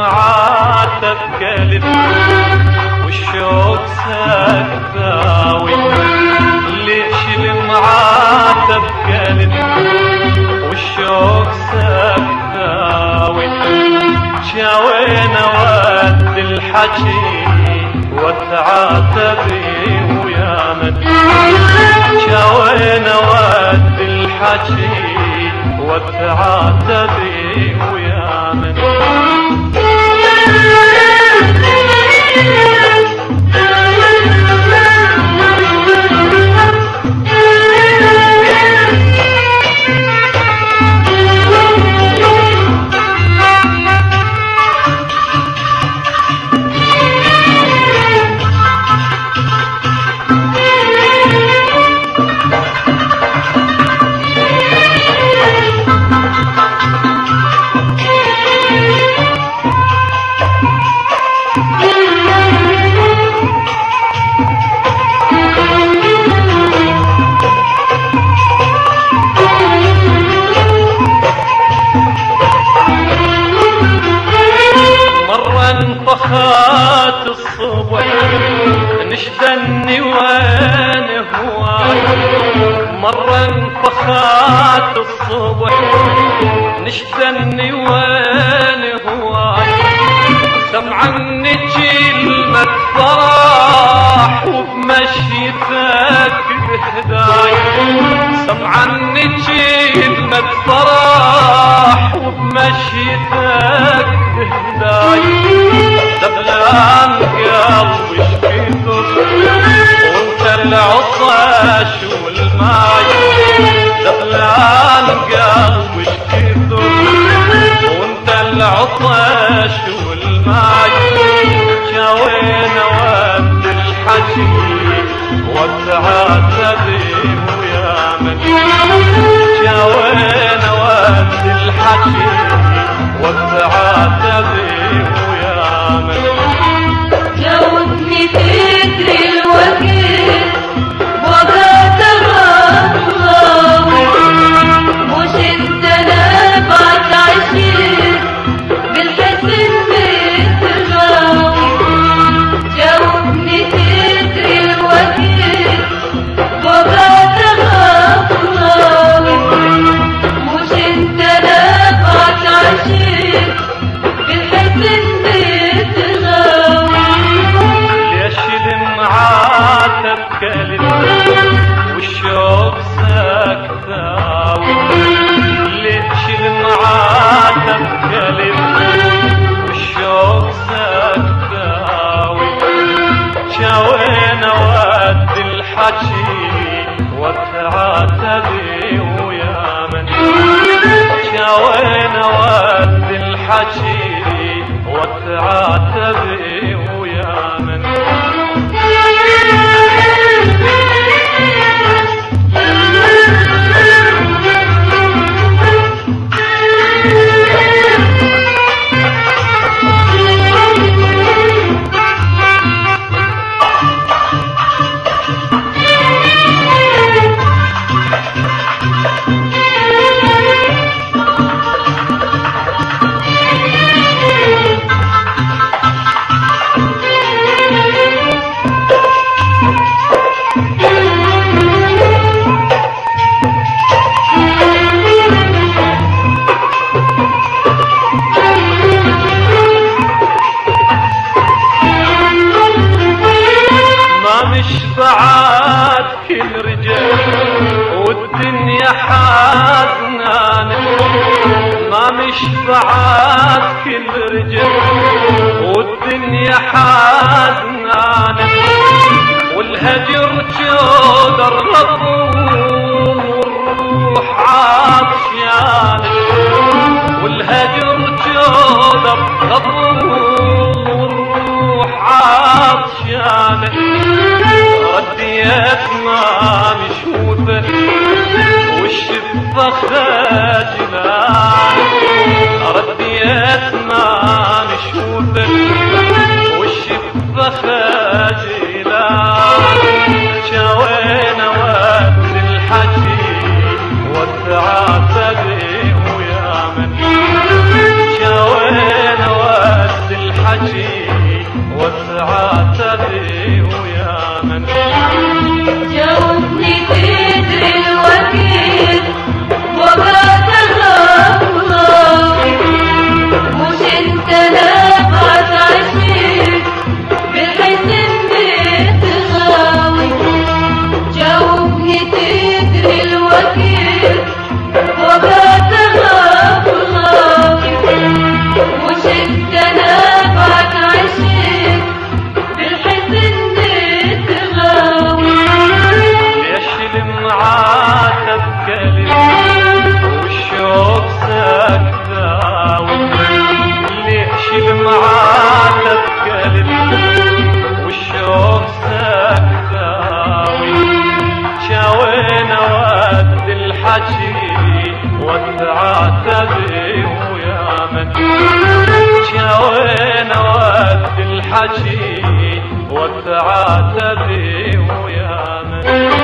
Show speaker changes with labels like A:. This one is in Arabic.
A: المعاتب كلب والشوق سكتاوي. ليش المعاتب كلب والشوق سكتاوي. شاوين ود الحكي وتعاتبي ويا من. شاوين ود الحكي وتعاتبي ويا من. انطخات الصبح نشدني وين هواي. مرة انطخات الصبح نشدني وين هواي. سمعني كلمة فرح وبمشيتك بهداي. سمعني كلمة فرح وبمشيتك بهداي. دبلان قلبي شفيته وانت العطش والماي. دبلان قلبي شفيته وانت العطش والماي. شاوين ود الحكي وتعاتبي ويا من. شاوين ود الحكي وتعاتبي ويا من.
B: جاوبني فكر الوكيل وقعت غاوي. مش انت نبعت عشير بالحسن بتغاوي. جاوبني فكر الوكيل وقعت غاوي. مش انت نبعت عشير بالحسن
A: المعاتب كلب والشوق سكتاوي. ليش المعاتب كلب والشوق سكتاوي. شاوين ود الحكي وتعاتبي ويا من. شاوين ود الحكي وتعاتبي ويا من. بعد كل رجال والدنيا حزنانة. ما مش بعد كل رجال والدنيا حزنانة. والهجر جودر غضون والروح عطشانة. والهجر جودر غضون والروح عطشانة. رديت ما مشوفة والشفة خاجلان. رديت ما مشوفة والشفة خاجلان. شاوين ود الحكي وتعاتبي ويا من. شاوين ود وتعاتبي ويا من شوينا ود الحكي وتعاتبي ويا من